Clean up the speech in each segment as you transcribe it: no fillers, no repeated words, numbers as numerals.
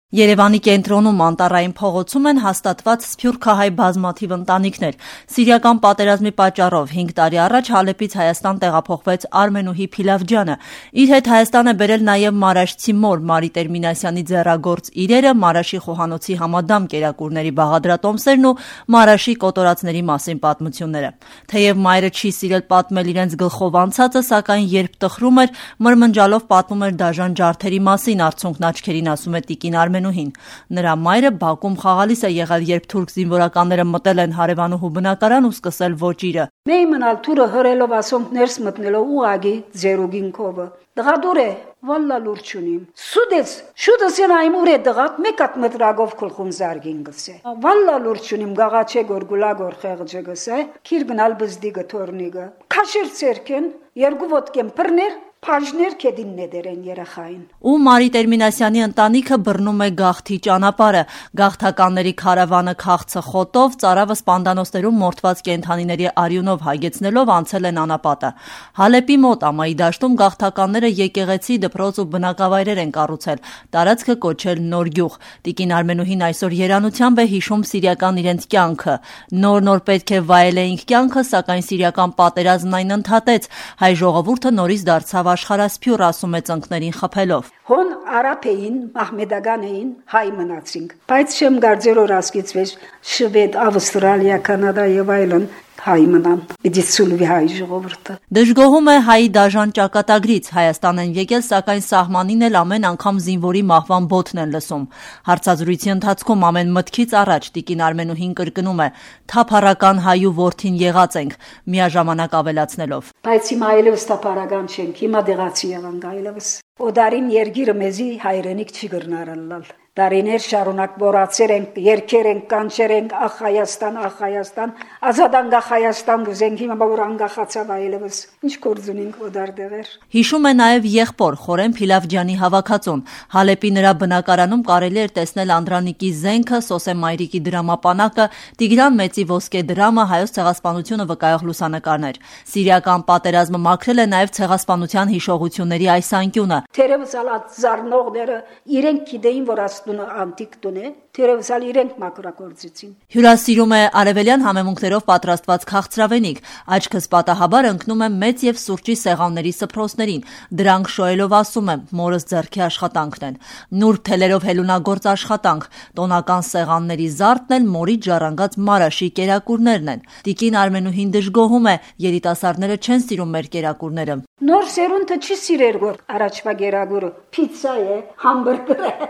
Երևանի կենտրոնում անտառային փողոցում են հաստատված սփյուռքահայ բազմաթիվ ընտանիքներ։ Սիրիական պատերազմի պատճառով 5 տարի առաջ Հալեպից Հայաստան տեղափոխվեց Արմենուհի Փիլավջյանը։ Իր հետ Հայաստան է բերել նաև մարաշցի մոր Մարի Տերմինասյանի ձեռագործ իրերը, Մարաշի խոհանոցի համադամ կերակուրների բաղադրատոմսերն ու Մարաշի կոտորածների մասին պատմությունները։ Թեև մայրը չի սիրել պատմել իրենց գլխով անցածը, սակայն երբ տխրում էր, մրմնջալով պատմում էր դաժան ջարդերի մասին, արցունքն աչքերին ասում է տիկին Արմենուհին։ Նրա մայրը բակում խաղալիս է եղել, երբ թուրք զինվորականները մտել են հարևանուհու բնակարան ու սկսել ոճիրը։ Մեի մնալ թուրը հրելով ասոնք ներս մտնելով ուղագի ձերուգին կովը։ Դղադուր է, վալլա լուրջ ունիմ։ Սուդես, շուտս ենայմ ուր է դղատ, մեկ at մտրագով քլխուն զարգին գսե։ Վալլա լուրջ ունիմ, գաղաչե գորգուլագոր խեղջը գսե, քիր գնալ բզդի գթորնիգը։ Քաշիր ցերքեն, երկու ոտքեն բռներ Փաժներ կեդին նեդերեն երախային։ Ու Մարի Տերմինասյանի ընտանիքը բռնում է գաղթի ճանապարհը։ Գաղթականների քարավանը քաղցը խոտով, ծարավը սպանդանոցներում մորթված կենդանիների արյունով հագեցնելով անցել են անապատը։ Հալեպի մոտ ամայի դաշտում գաղթականները եկեղեցի, դպրոց ու բնակավայրեր են կառուցել, տարածքը կոչել Նոր գյուղ։ Տիկին Արմենուհին այսօր երանությամբ է հիշում սիրիական իրենց կյանքը։ Նոր պետք է վայելեինք կյանքը, սակայն սիրիական պատերազմն այն ընդհատեց։ Հայ ժողովուրդը նորից դարձավ աշխարհասփյուռ, ասում է ծնկներին խփելով։ Հոն արաբեին, մահմեդականեին հայ մնացինք, բայց չեմ գարձեր որ ասկից վեր շվեդ, ավստրալիա, կանադա եւ այլն հայ մնան։ Իդիցուլվի հայ ժողովուրդը։ Դժգոհում է հայի դաժան ճակատագրից, Հայաստան են եկել, սակայն սահմանին էլ ամեն անգամ զինվորի մահվան բոթն են լսում։ Հարցազրույցի ընթացքում ամեն մտքից առաջ տիկին Արմենուհին կրկնում է. թափառական հայու որդին եղած ենք, միաժամանակ ավելացնելով. Բայց հիմա այլևս թափառական չենք, հիմա դեղացի եղանք այլևս։ Օդարին երգիրը մեզի հայրենիք չի գրնարալալ։ Դարիներ շարունակ բորացեր ենք, երկեր ենք, կանչեր ենք, ախ Հայաստան, ազատան գա Հայաստան գուզենք, հիմա որ անգախացավ այլևս, ինչ գործ ունենք օդար դեղեր։ Հիշում է նաև եղբոր Խորեն Փիլավջյանի հավաքածուն։ Հալեպի նրա բնակարանում կարելի էր տեսնել Անդրանիկի զենքը, Սոսե Մայրիկի դրամապանակը, Տիգրան Մեծի ոսկե դրամը, հայոց ցեղասպանությունը վկայող լուսանկարներ։ Սիրիական պատերազմը մաքրել է նաև ցեղասպանության հիշողությունների այս անկյունը։ Թերևս ալած զարնողները իրենք գիտեին, որ աստունը անտիկ տուն է, թերևս ալ իրենք մակրակորձեցին։ Հյուրասիրում է արևելյան համեմունքներով պատրաստված քաղցրավենիք, աչքս պատահաբար ընկնում է մեծ եւ սուրճի սեղանների սփռոցներին, դրանք շոյելով ասում է, մորս ձեռքի աշխատանքն են։ Նուրբ թելերով հելունագործ աշխատանք, տոնական սեղանների զարդն էլ մորից ժառանգած Մարաշի կերակուրներն են։ Տիկին Արմենուհին դժգոհում է, երիտասարդները չեն սիրում մեր կերակուրները։ Նոր սերունդը չի սիրեր որ առաջվա գերագուրը փիցա է, համբուրգեր է,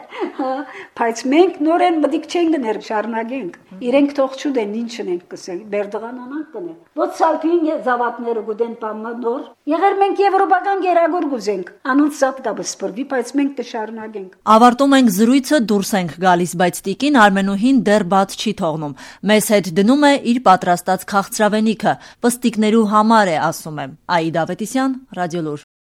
բայց մենք նորեն մտիկ չենք դներ շարունակենք։ Իրենք թող չուդեն ինչ ենք կսել, բերդղանանանք կնե։ Ոչ սալփին զավատները գուդեն պամը նոր։ Եղեր մենք եվրոպական գերագուր գուզենք, անոնց սապ դա բսպրվի, բայց մենք կշարունակենք։ Ավարտում ենք զրույցը, դուրս ենք գալիս, բայց տիկին Արմենուհին դեռ բաց չի թողնում։ Մեզ հետ դնում է իր պատրաստած քաղցրավենիքը, պստիկներու համար է, ասում է։ Աիդա Ավետիսյան, Ռադիոլուր։